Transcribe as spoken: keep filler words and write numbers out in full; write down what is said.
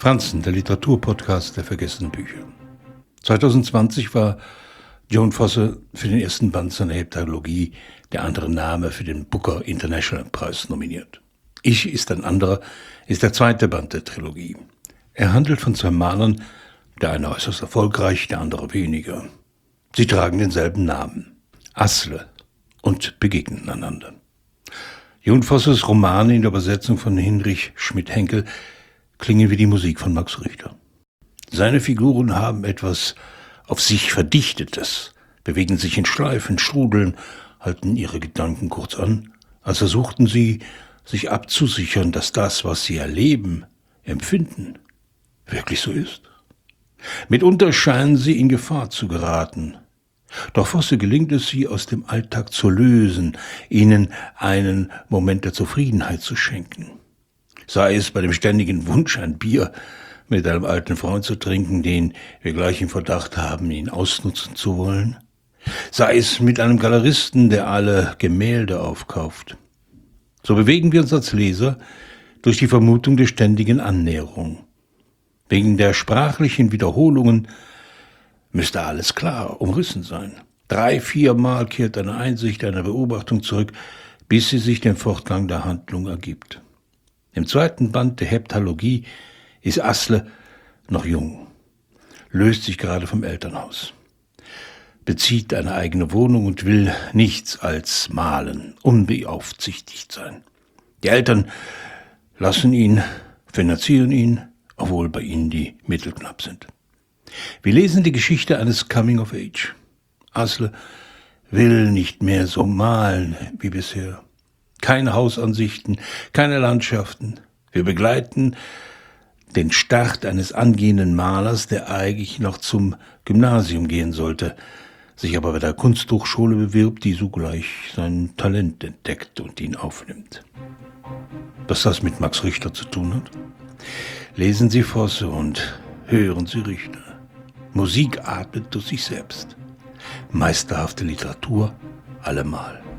Franzen, der Literaturpodcast der vergessenen Bücher. zwanzig zwanzig war Joan Fosse für den ersten Band seiner Heptalogie, der andere Name, für den Booker International Preis nominiert. Ich ist ein anderer ist der zweite Band der Trilogie. Er handelt von zwei Malern, der eine äußerst erfolgreich, der andere weniger. Sie tragen denselben Namen, Asle, und begegnen einander. Joan Fosses Romane in der Übersetzung von Hinrich Schmidt-Henkel klingen wie die Musik von Max Richter. Seine Figuren haben etwas auf sich Verdichtetes, bewegen sich in Schleifen, strudeln, halten ihre Gedanken kurz an, als versuchten sie, sich abzusichern, dass das, was sie erleben, empfinden, wirklich so ist. Mitunter scheinen sie in Gefahr zu geraten. Doch Fosse gelingt es, sie aus dem Alltag zu lösen, ihnen einen Moment der Zufriedenheit zu schenken. Sei es bei dem ständigen Wunsch, ein Bier mit einem alten Freund zu trinken, den wir gleich im Verdacht haben, ihn ausnutzen zu wollen. Sei es mit einem Galeristen, der alle Gemälde aufkauft. So bewegen wir uns als Leser durch die Vermutung der ständigen Annäherung. Wegen der sprachlichen Wiederholungen müsste alles klar umrissen sein. Drei, viermal kehrt eine Einsicht, eine Beobachtung zurück, bis sie sich dem Fortgang der Handlung ergibt. Im zweiten Band der Heptalogie ist Asle noch jung, löst sich gerade vom Elternhaus, bezieht eine eigene Wohnung und will nichts als malen, unbeaufsichtigt sein. Die Eltern lassen ihn, finanzieren ihn, obwohl bei ihnen die Mittel knapp sind. Wir lesen die Geschichte eines Coming of Age. Asle will nicht mehr so malen wie bisher. Keine Hausansichten, keine Landschaften. Wir begleiten den Start eines angehenden Malers, der eigentlich noch zum Gymnasium gehen sollte, sich aber bei der Kunsthochschule bewirbt, die sogleich sein Talent entdeckt und ihn aufnimmt. Was das mit Max Richter zu tun hat? Lesen Sie Fosse und hören Sie Richter. Musik atmet durch sich selbst. Meisterhafte Literatur allemal.